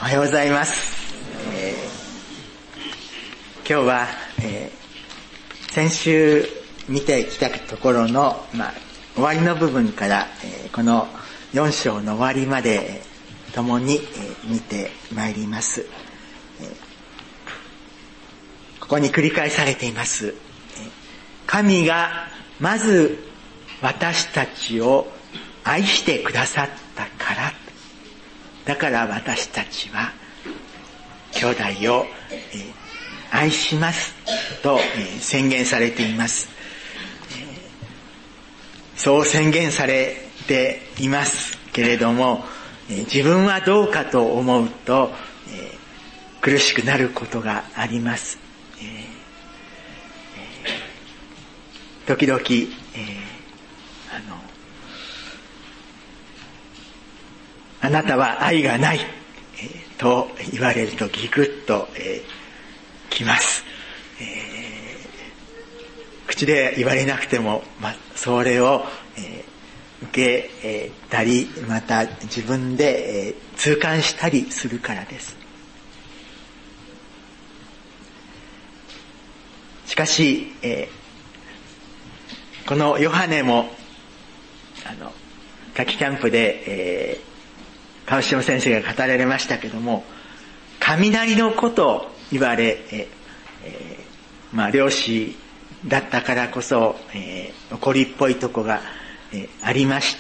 おはようございます。今日は、先週見てきたところの、終わりの部分から、この4章の終わりまで共に、見てまいります。ここに繰り返されています。神がまず私たちを愛してくださったから、だから私たちは兄弟を愛しますと宣言されています。そう宣言されていますけれども、自分はどうかと思うと苦しくなることがあります。時々あなたは愛がない、と言われるとギクッと、きます。口で言われなくても、それを、受けたり、また自分で、痛感したりするからです。しかし、このヨハネも夏季キャンプで、川島先生が語られましたけども、雷のことを言われ、漁師だったからこそ、怒りっぽいとこが、ありまして、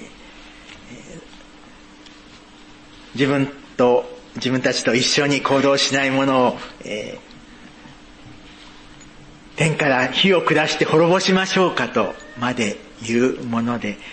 自分たちと一緒に行動しないものを、天から火を下して滅ぼしましょうかとまで言うもので、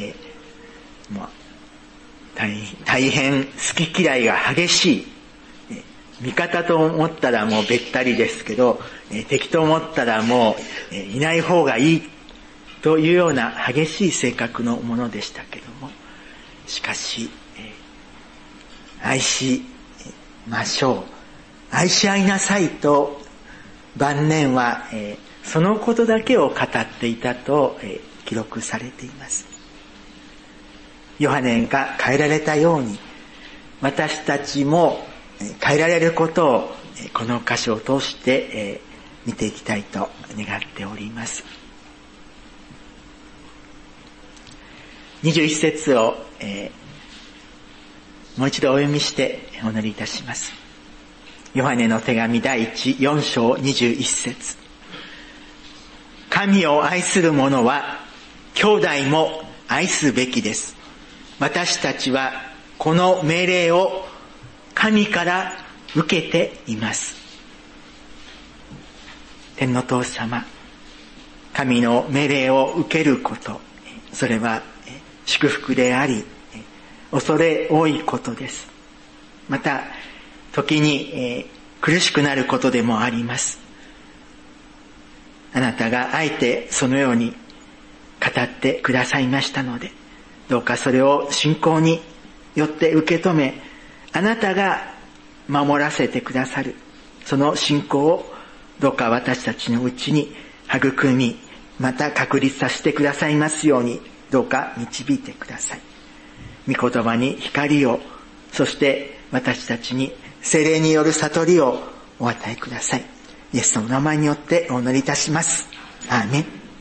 大変好き嫌いが激しい。味方と思ったらもうべったりですけど、敵と思ったらもういない方がいいというような激しい性格のものでしたけども、しかし、愛しましょう。愛し合いなさいと晩年はそのことだけを語っていたと記録されています。ヨハネが変えられたように、私たちも変えられることをこの箇所を通して見ていきたいと願っております。21節をもう一度お読みしてお祈りいたします。ヨハネの手紙第4章21節。神を愛する者は兄弟も愛すべきです。私たちはこの命令を神から受けています。天の父様、神の命令を受けること、それは祝福であり、恐れ多いことです。また、時に苦しくなることでもあります。あなたがあえてそのように語ってくださいましたので、どうかそれを信仰によって受け止め、あなたが守らせてくださる、その信仰をどうか私たちのうちに育み、また確立させてくださいますように、どうか導いてください。御言葉に光を、そして私たちに聖霊による悟りをお与えください。イエスの名前によってお祈りいたします。アーメン。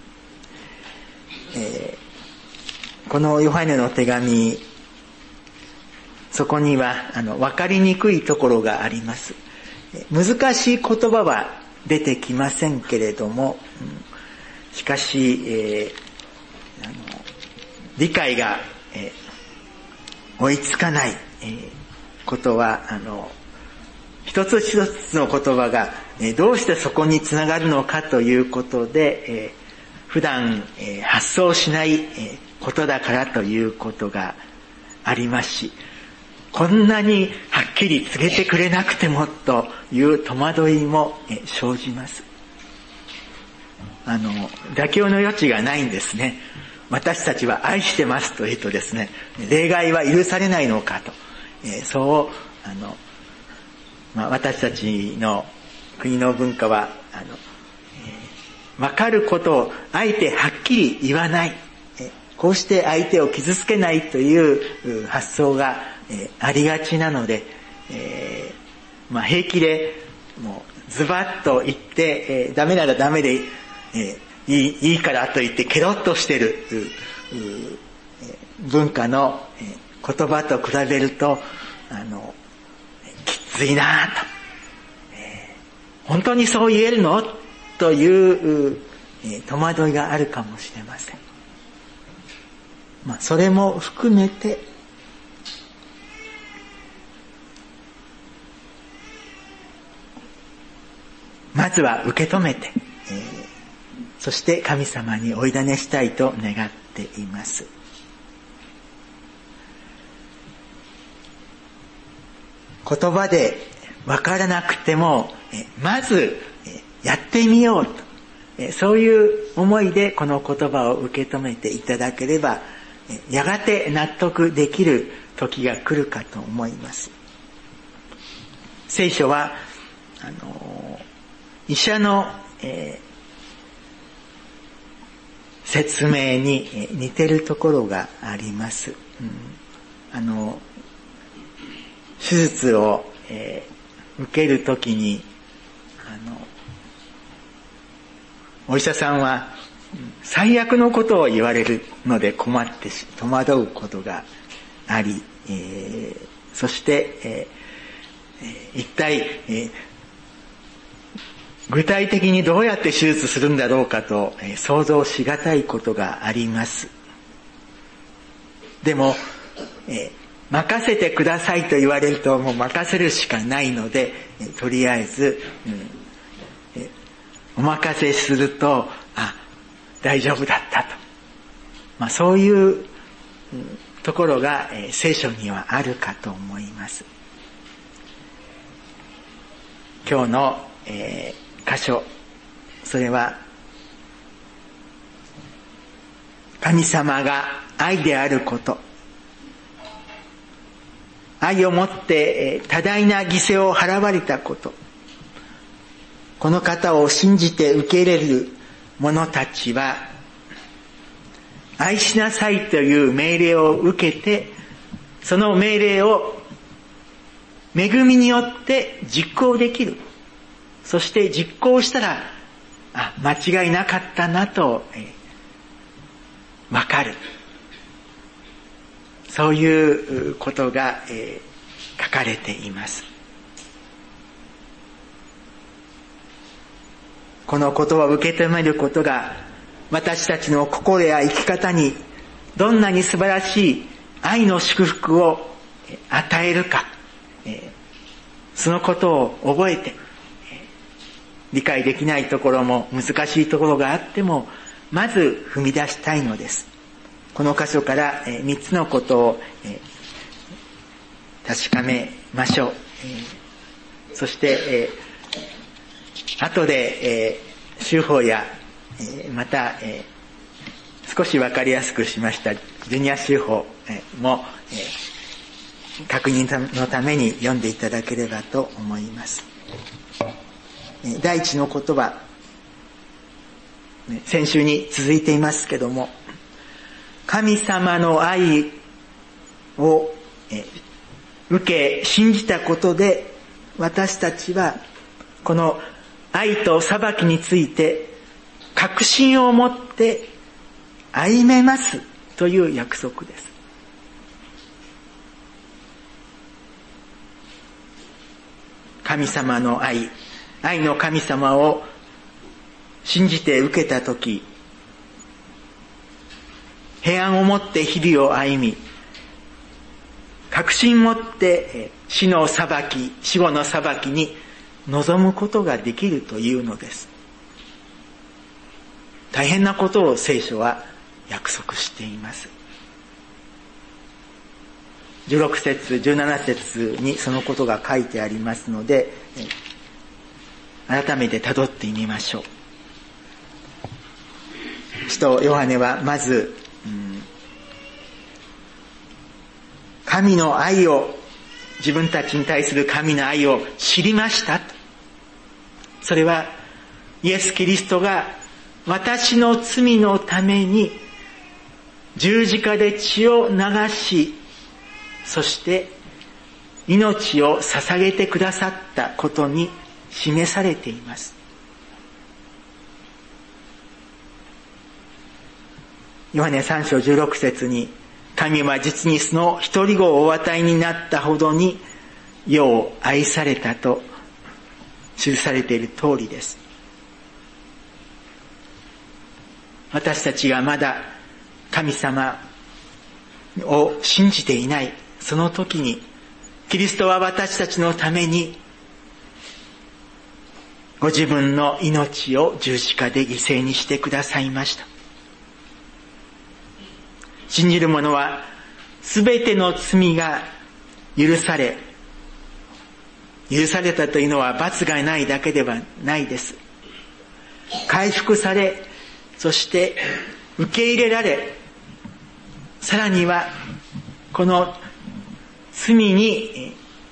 このヨハネの手紙、そこには分かりにくいところがあります。難しい言葉は出てきませんけれども、しかし、理解が、追いつかない、ことは一つ一つの言葉が、どうしてそこにつながるのかということで、普段、発想しない、ことだからということがありますし、こんなにはっきり告げてくれなくてもという戸惑いも生じます。妥協の余地がないんですね。私たちは愛してますというとですね、例外は許されないのかと、私たちの国の文化は分かることをあえてはっきり言わない、こうして相手を傷つけないという発想がありがちなので、 平気でもうズバッと言って、ダメならダメで、いいからと言ってケロッとしてる文化の言葉と比べるときついなと、本当にそう言えるのという戸惑いがあるかもしれません。それも含めてまずは受け止めて、そして神様にお委ねしたいと願っています。言葉で分からなくてもまずやってみようと、そういう思いでこの言葉を受け止めていただければやがて納得できる時が来るかと思います。聖書は医者の、説明に似てるところがあります。手術を、受けるときにお医者さんは最悪のことを言われるので戸惑うことがあり、そして、一体、具体的にどうやって手術するんだろうかと、想像しがたいことがあります。でも、任せてくださいと言われるともう任せるしかないので、とりあえず、お任せすると大丈夫だったと、そういうところが、聖書にはあるかと思います。今日の、箇所、それは神様が愛であること、愛をもって多大な犠牲を払われたこと、この方を信じて受け入れる者たちは愛しなさいという命令を受けて、その命令を恵みによって実行できる。そして実行したら間違いなかったなとわかる。そういうことが書かれています。この言葉を受け止めることが私たちの心や生き方にどんなに素晴らしい愛の祝福を与えるか、そのことを覚えて、理解できないところも難しいところがあってもまず踏み出したいのです。この箇所から3つのことを確かめましょう。そして後で修法やまた少しわかりやすくしましたジュニア修法も確認のために読んでいただければと思います。第一の言葉、先週に続いていますけども、神様の愛を受け信じたことで私たちはこの愛と裁きについて確信を持って歩めますという約束です。神様の愛の神様を信じて受けたとき、平安を持って日々を歩み、確信を持って死後の裁きに臨むことができるというのです。大変なことを聖書は約束しています。16節17節にそのことが書いてありますので、改めて辿ってみましょう。使徒ヨハネはまず、神の愛を、自分たちに対する神の愛を知りましたと。それはイエス・キリストが私の罪のために十字架で血を流し、そして命を捧げてくださったことに示されています。ヨハネ3章16節に、神は実にその一人子をお与えになったほどに世を愛されたと記されている通りです。私たちがまだ神様を信じていないその時に、キリストは私たちのためにご自分の命を十字架で犠牲にしてくださいました。信じる者はすべての罪が許されたというのは罰がないだけではないです。回復され、そして受け入れられ、さらにはこの罪に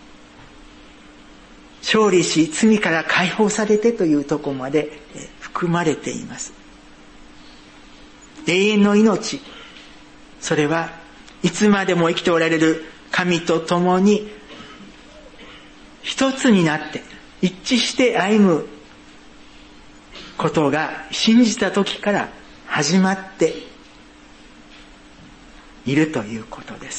勝利し、罪から解放されてというところまで含まれています。永遠の命、それはいつまでも生きておられる神と共に一つになって一致して歩むことが信じた時から始まっているということです。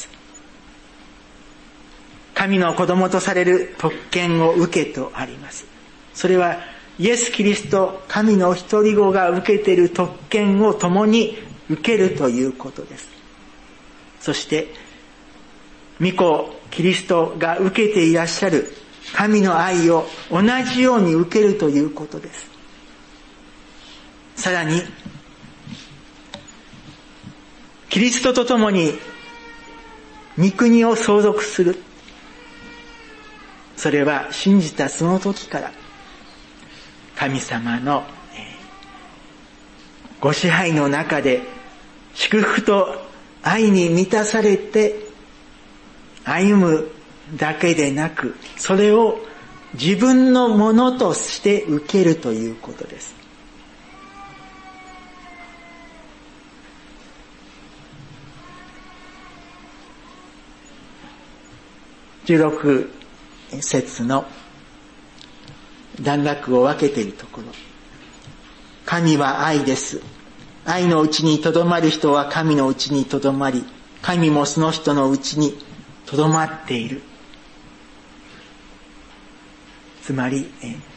神の子供とされる特権を受けとあります。それはイエス・キリスト、神の一人子が受けている特権を共に受けるということです。そして御子キリストが受けていらっしゃる神の愛を同じように受けるということです。さらにキリストと共に御国を相続する。それは信じたその時から神様のご支配の中で祝福と愛に満たされて歩むだけでなく、それを自分のものとして受けるということです。16節の段落を分けているところ、神は愛です。愛のうちにとどまる人は神のうちにとどまり、神もその人のうちにとどまっている。つまり、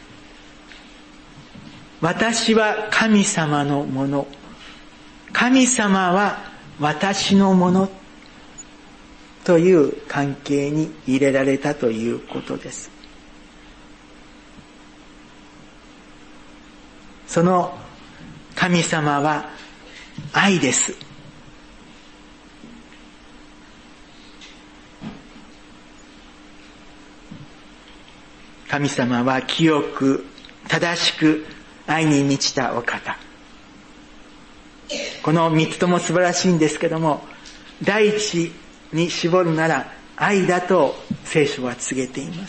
私は神様のもの、神様は私のものという関係に入れられたということです。その神様は愛です。神様は清く正しく愛に満ちたお方。この三つとも素晴らしいんですけども、第一に絞るなら愛だと聖書は告げています。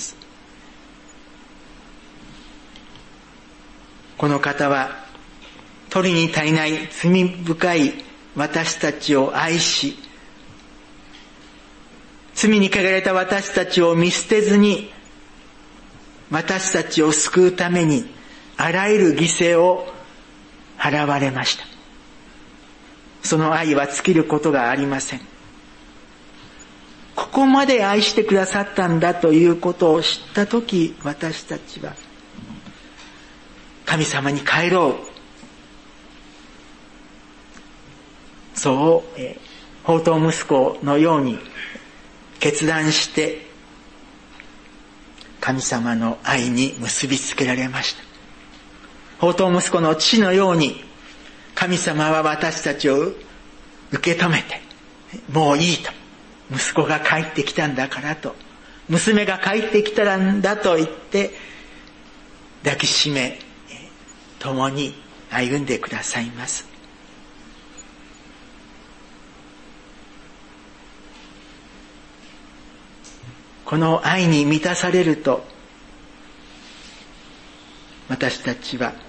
この方は取りに足りない罪深い私たちを愛し、罪に汚れた私たちを見捨てずに、私たちを救うためにあらゆる犠牲を払われました。その愛は尽きることがありません。ここまで愛してくださったんだということを知ったとき、私たちは神様に帰ろう。そう、放蕩息子のように決断して神様の愛に結びつけられました。放蕩息子の父のように神様は私たちを受け止めて、もういいと、息子が帰ってきたんだからと、娘が帰ってきたんだと言って抱きしめ、共に歩んでくださいます。この愛に満たされると、私たちは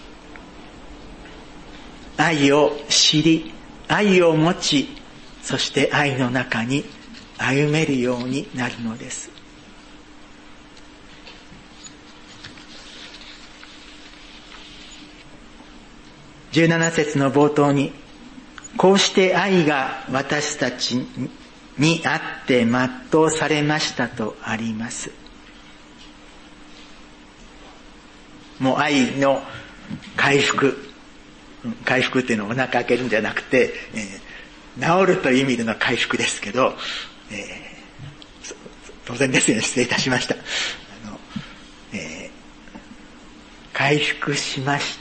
愛を知り、愛を持ち、そして愛の中に歩めるようになるのです。 17節の冒頭に、こうして愛が私たちにあって全うされましたとあります。もう愛の回復っていうのはお腹開けるんじゃなくて、治るという意味での回復ですけど、当然ですよね、失礼いたしました。回復しました。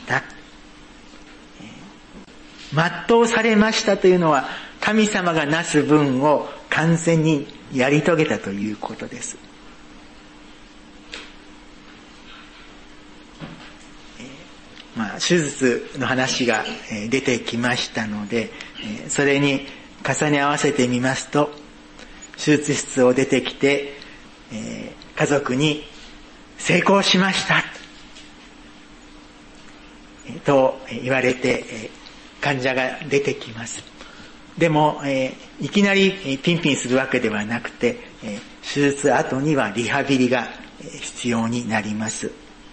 全うされましたというのは、神様がなす分を完全にやり遂げたということです。手術の話が出てきましたので、それに重ね合わせてみますと、手術室を出てきて、家族に成功しましたと言われて、患者が出てきます。でも、いきなりピンピンするわけではなくて、手術後にはリハビリが必要になります。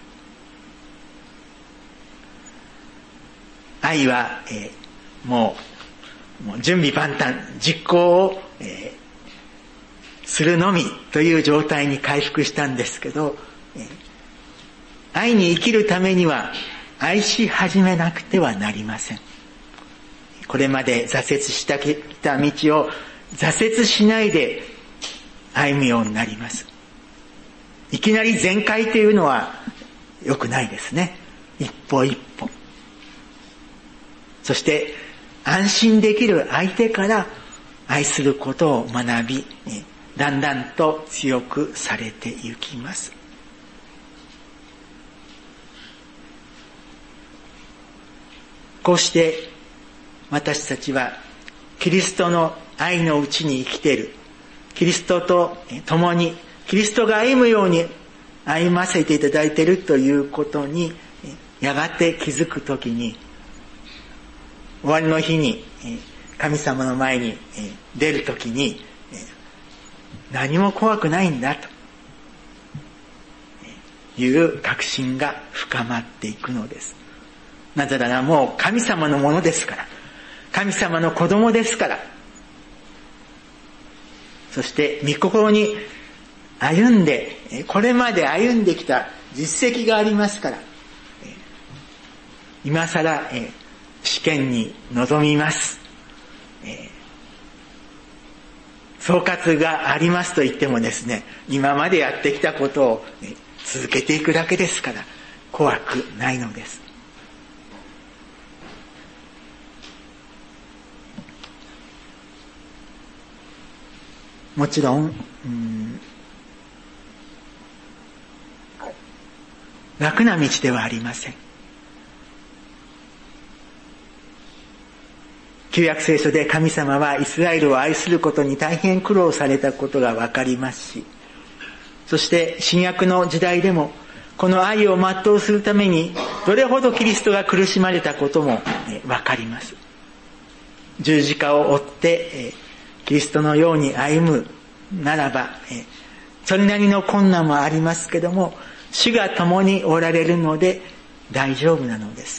愛は、もう準備万端、実行を、するのみという状態に回復したんですけど、愛に生きるためには愛し始めなくてはなりません。これまで挫折してきた道を挫折しないで歩むようになります。いきなり全開というのは良くないですね。一歩一歩。そして安心できる相手から愛することを学び、だんだんと強くされていきます。こうして私たちはキリストの愛のうちに生きている。キリストと共に、キリストが歩むように歩ませていただいているということに、やがて気づくときに、終わりの日に神様の前に出るときに、何も怖くないんだという確信が深まっていくのです。なぜならもう神様のものですから、神様の子供ですから、そして御心に歩んで、これまで歩んできた実績がありますから、今更試験に臨みます。総括がありますと言ってもですね、今までやってきたことを続けていくだけですから怖くないのです。もちろん、楽な道ではありません。旧約聖書で神様はイスラエルを愛することに大変苦労されたことがわかりますし、そして新約の時代でもこの愛を全うするためにどれほどキリストが苦しまれたこともわかります。十字架を追ってキリストのように歩むならば、それなりの困難もありますけども、主が共におられるので大丈夫なのです。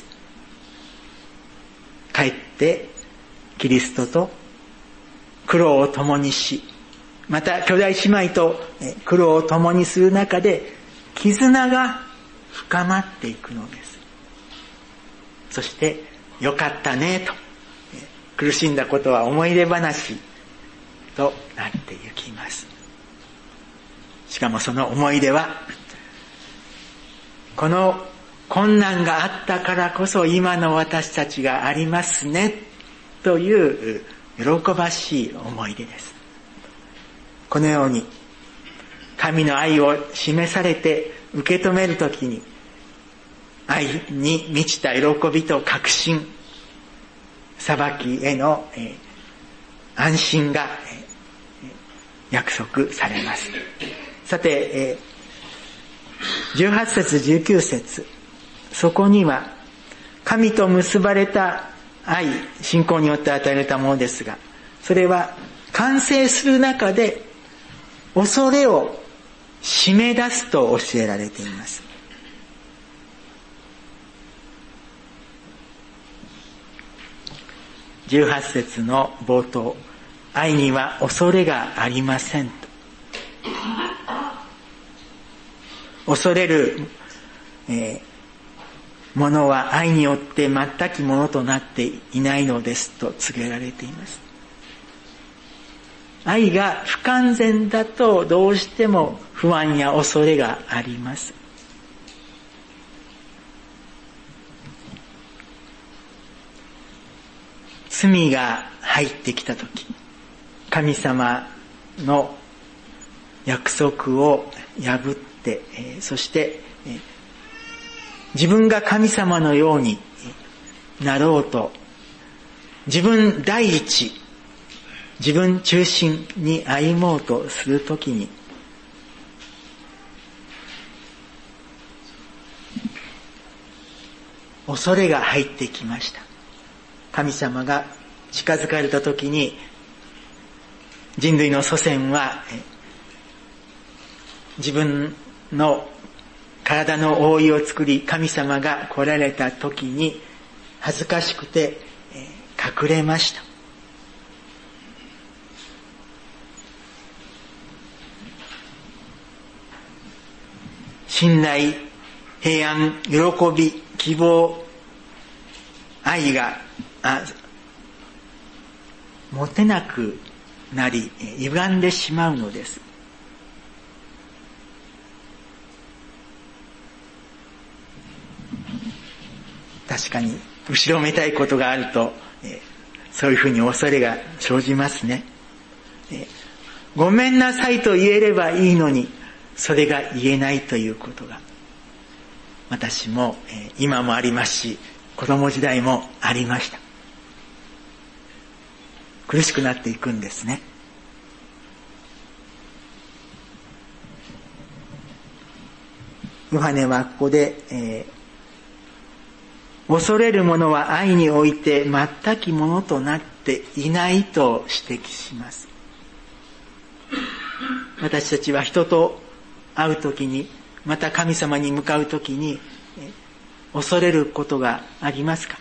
かえってキリストと苦労を共にし、また兄弟姉妹と苦労を共にする中で絆が深まっていくのです。そしてよかったねと、苦しんだことは思い出話となっていきます。しかもその思い出は、この困難があったからこそ今の私たちがありますねという喜ばしい思い出です。このように神の愛を示されて受け止めるときに、愛に満ちた喜びと確信、裁きへの安心が約束されます。さて、18節19節、そこには神と結ばれた愛、信仰によって与えられたものですが、それは完成する中で恐れを締め出すと教えられています。 18節の冒頭、愛には恐れがありませんと。恐れる、ものは愛によって全きものとなっていないのですと告げられています。愛が不完全だとどうしても不安や恐れがあります。罪が入ってきたとき、神様の約束を破って、そして自分が神様のようになろうと、自分第一、自分中心に歩もうとするときに、恐れが入ってきました。神様が近づかれたときに、人類の祖先は自分の体の覆いを作り、神様が来られたときに恥ずかしくて隠れました。信頼、平安、喜び、希望、愛が持てなくなり、歪んでしまうのです。確かに後ろめたいことがあると、そういうふうに恐れが生じますね。ごめんなさいと言えればいいのに、それが言えないということが、私も今もありますし、子供時代もありました。苦しくなっていくんですね。ヨハネはここで、恐れる者は愛において全きものとなっていないと指摘します。私たちは人と会うときに、また神様に向かうときに、恐れることがありますか？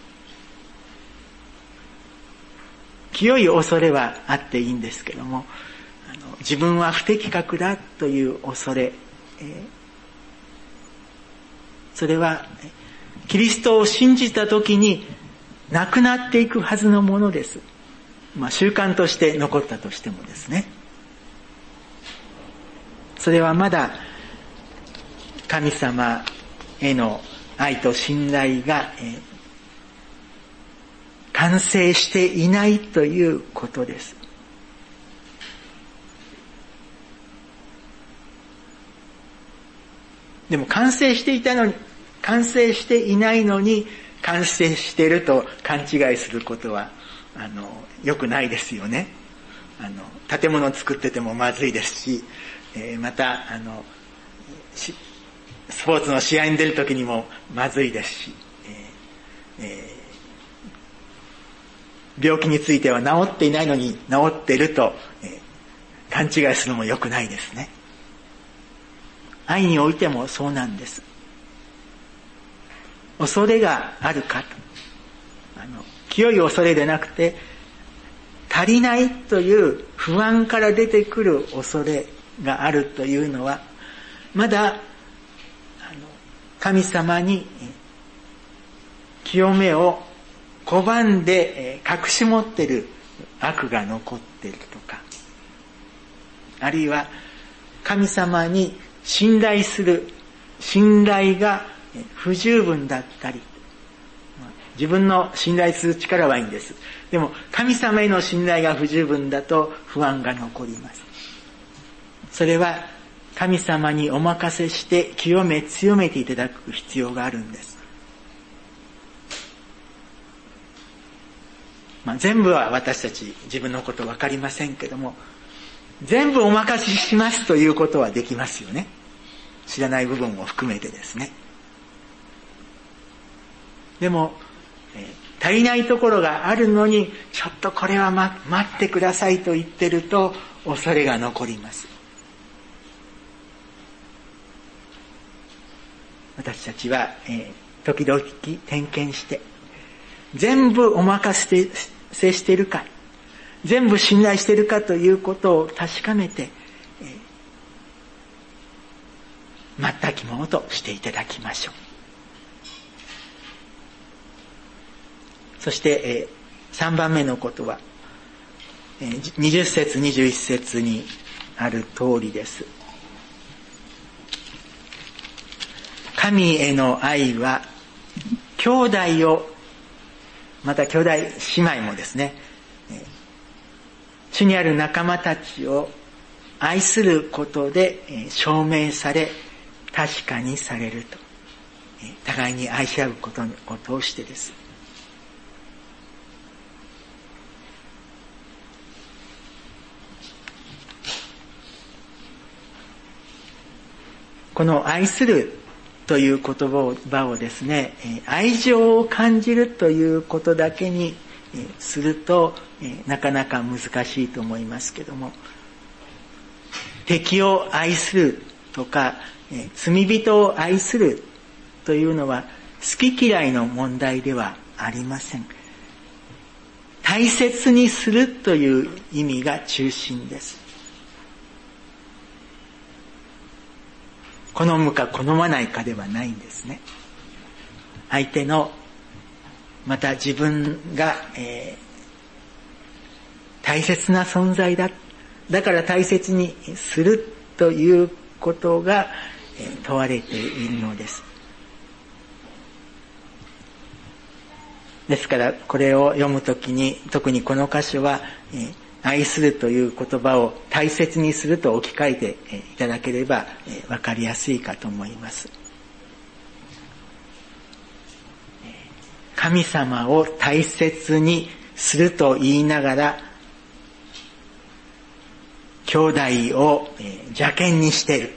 清い恐れはあっていいんですけども、自分は不適格だという恐れ、それはキリストを信じたときになくなっていくはずのものです。習慣として残ったとしてもですね。それはまだ神様への愛と信頼が、完成していないということです。でも完成していないのに完成していると勘違いすることは良くないですよね。建物を作っててもまずいですし、またスポーツの試合に出るときにもまずいですし、病気については治っていないのに治っていると、勘違いするのも良くないですね。愛においてもそうなんです。恐れがあるかと、清い恐れでなくて足りないという不安から出てくる恐れがあるというのは、まだ神様に清めを拒んで隠し持っている悪が残っているとか、あるいは神様に信頼する信頼が不十分だったり、自分の信頼する力はいいんです。でも神様への信頼が不十分だと不安が残ります。それは神様にお任せして清め強めていただく必要があるんです。全部は私たち自分のこと分かりませんけども、全部お任せしますということはできますよね。知らない部分も含めてですね。でも、足りないところがあるのに、ちょっとこれは待ってくださいと言ってると恐れが残ります。私たちは、時々点検して、全部お任せ接しているか、全部信頼しているかということを確かめて、待ったきものとしていただきましょう。そして、3番目のことは、20節21節にある通りです。神への愛は兄弟を、また兄弟姉妹もですね、主にある仲間たちを愛することで証明され、確かにされると、互いに愛し合うことを通してです。この愛するという言葉をですね、愛情を感じるということだけにするとなかなか難しいと思いますけども、敵を愛するとか罪人を愛するというのは好き嫌いの問題ではありません。大切にするという意味が中心です。好むか好まないかではないんですね。相手の、また自分が、大切な存在だ。だから大切にするということが、問われているのです。ですからこれを読むときに、特にこの箇所は、愛するという言葉を大切にすると置き換えていただければ分かりやすいかと思います。神様を大切にすると言いながら、兄弟を邪険にしている、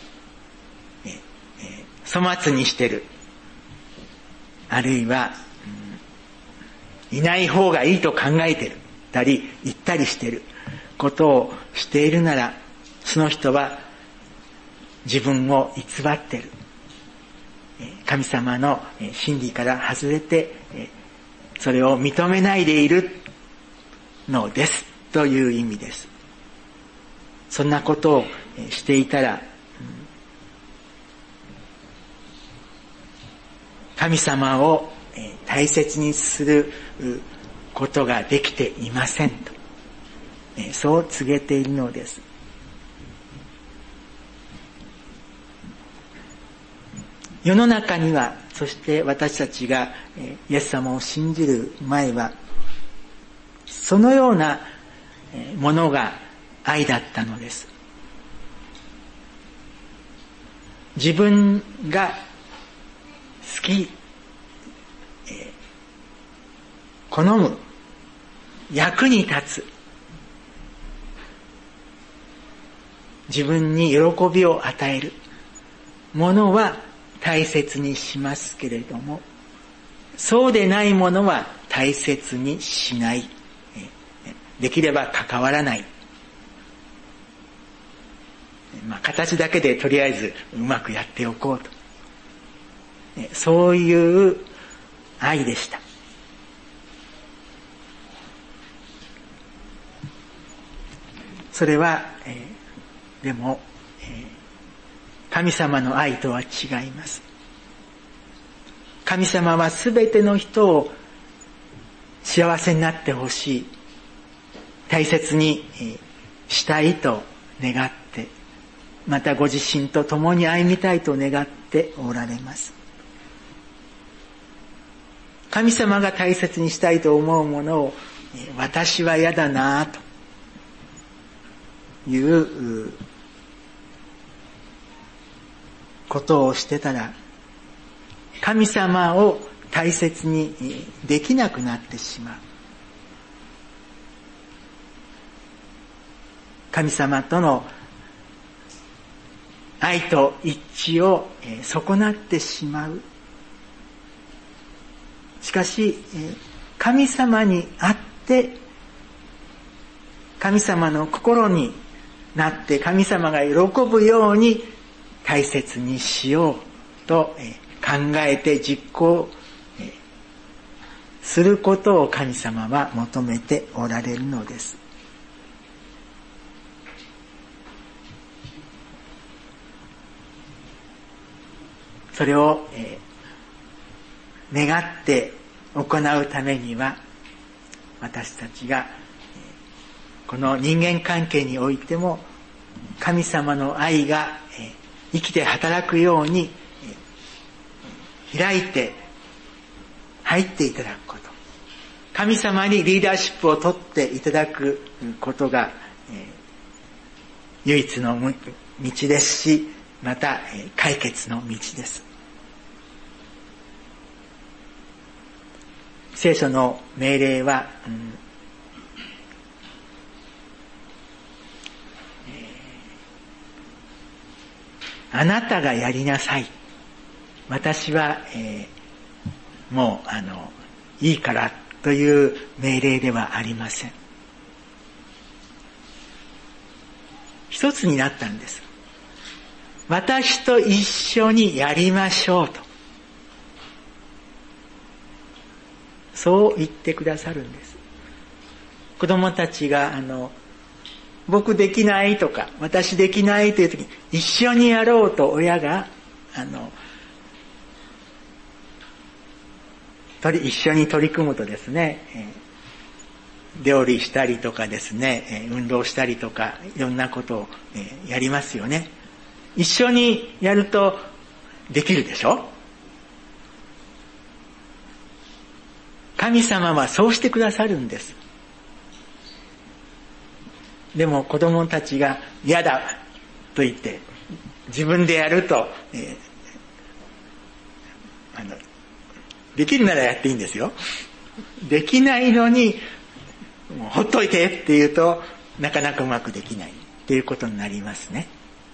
粗末にしている、あるいは、いない方がいいと考えているたり言ったりしていることをしているなら、その人は自分を偽っている、神様の真理から外れてそれを認めないでいるのですという意味です。そんなことをしていたら、神様を大切にすることができていませんと、そう告げているのです。世の中には、そして私たちがイエス様を信じる前は、そのようなものが愛だったのです。自分が好き、好む、役に立つ、自分に喜びを与えるものは大切にしますけれども、そうでないものは大切にしない、できれば関わらない、形だけでとりあえずうまくやっておこうと、そういう愛でした。それは、でも、神様の愛とは違います。神様はすべての人を幸せになってほしい、大切にしたいと願って、またご自身と共に歩みたいと願っておられます。神様が大切にしたいと思うものを私は嫌だなということをしてたら、神様を大切にできなくなってしまう。神様との愛と一致を損なってしまう。しかし神様にあって神様の心になって神様が喜ぶように大切にしようと考えて実行することを神様は求めておられるのです。それを、願って行うためには、私たちがこの人間関係においても神様の愛が生きて働くように開いて入っていただくこと、神様にリーダーシップを取っていただくことが唯一の道ですし、また解決の道です。聖書の命令は、あなたがやりなさい。私は、もういいからという命令ではありません。一つになったんです。私と一緒にやりましょうと。そう言ってくださるんです。子供たちが僕できないとか私できないという時に一緒にやろうと親が一緒に取り組むとですね、料理したりとかですね、運動したりとかいろんなことをやりますよね。一緒にやるとできるでしょ。神様はそうしてくださるんです。でも子供たちが嫌だと言って自分でやると、できるならやっていいんですよ。できないのにもうほっといてって言うとなかなかうまくできないっていうことになりますね。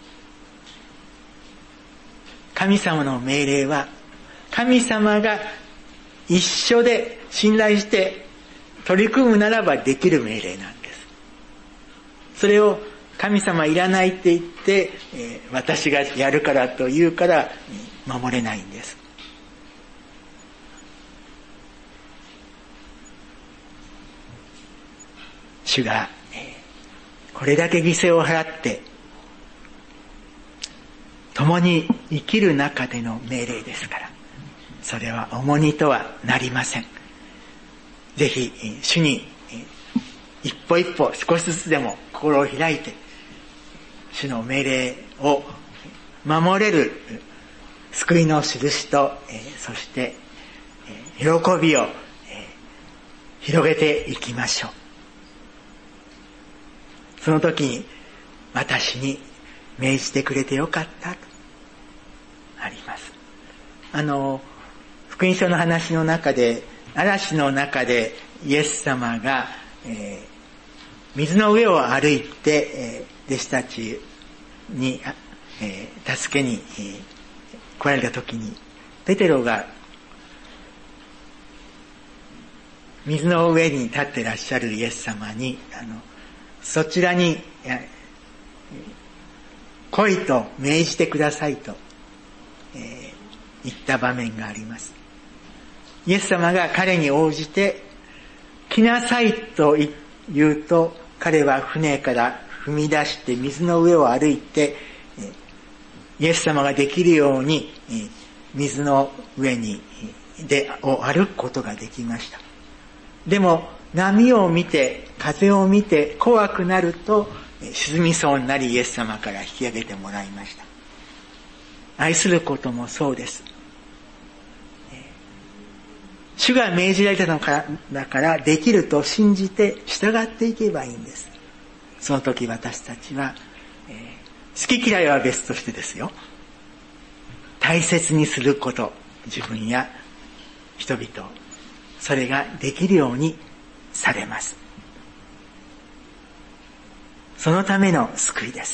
神様の命令は神様が一緒で信頼して取り組むならばできる命令なんです。それを神様いらないって言って、私がやるからと言うから守れないんです。主がこれだけ犠牲を払って共に生きる中での命令ですから、それは重荷とはなりません。ぜひ主に一歩一歩少しずつでも心を開いて主の命令を守れる救いの印と、そして喜びを広げていきましょう。その時に私に命じてくれてよかったとあります。福音書の話の中で嵐の中でイエス様が、水の上を歩いて、弟子たちに、助けに、来られた時にペテロが水の上に立っていらっしゃるイエス様にそちらに来いと命じてくださいと、言った場面があります。イエス様が彼に応じて来なさいと言うと、彼は船から踏み出して水の上を歩いてイエス様ができるように水の上を歩くことができました。でも波を見て風を見て怖くなると沈みそうになりイエス様から引き上げてもらいました。愛することもそうです。主が命じられたのだからできると信じて従っていけばいいんです。その時私たちは、好き嫌いは別としてですよ、大切にすること、自分や人々、それができるようにされます。そのための救いです。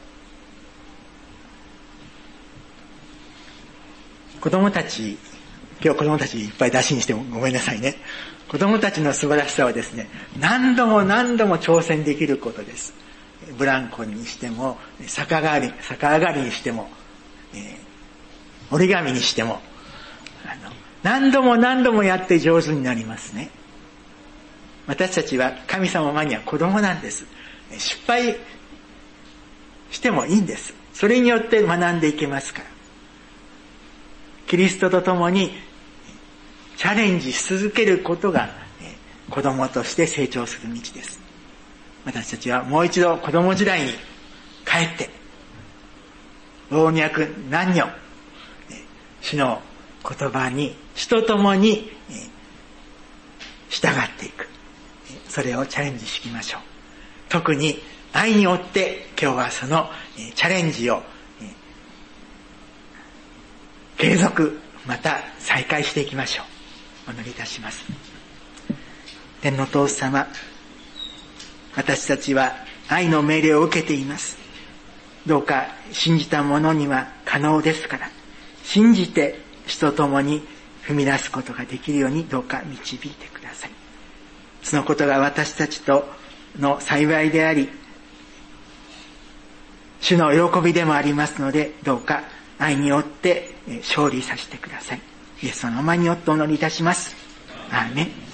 今日子供たちいっぱい出しにしてもごめんなさいね。子供たちの素晴らしさはですね、何度も挑戦できることです。ブランコにしても、逆上がりにしても、折り紙にしても、 何度も何度もやって上手になりますね。私たちは神様前には子供なんです。失敗してもいいんです。それによって学んでいけますから。キリストと共にチャレンジし続けることが子供として成長する道です。私たちはもう一度子供時代に帰って、老若男女、主の言葉に主と共に従っていく。それをチャレンジしていきましょう。特に愛によって今日はそのチャレンジを継続、また再開していきましょう。お祈りいたします。天の父様、私たちは愛の命令を受けています。どうか信じた者には可能ですから、信じて主と共に踏み出すことができるようにどうか導いてください。そのことが私たちとの幸いであり、主の喜びでもありますので、どうか愛によって勝利させてください。イエスの名前によってお祈りいたします。アーメン。